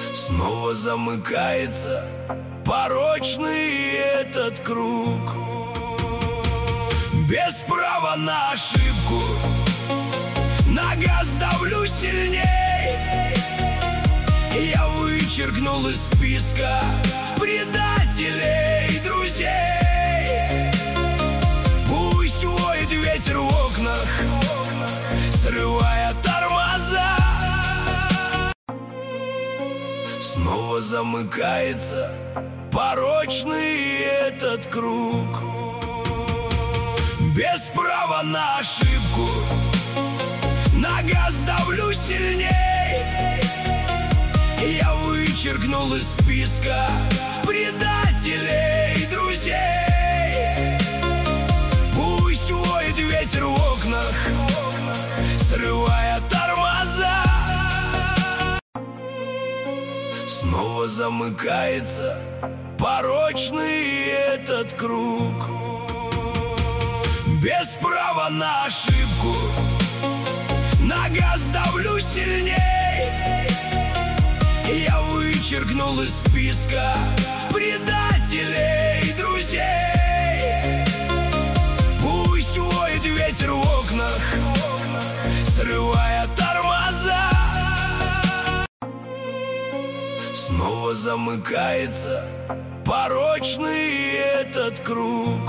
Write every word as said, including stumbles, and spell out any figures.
Снова замыкается порочный этот круг. Без права на ошибку, на газ давлю сильней. Я вычеркнул из списка предателей друзей. Пусть воет ветер в окнах, срывая тормоза. Снова замыкается порочный этот круг. Без права на ошибку, на газ давлю сильней. Я вычеркнул из списка предателей друзей. Пусть воет ветер в окнах, срывая тормоза. Снова замыкается порочный этот круг. Без права на ошибку, на газ давлю сильней. Я вычеркнул из списка предателей друзей. Пусть воет ветер в окнах, срывая тормоза. Снова замыкается порочный этот круг.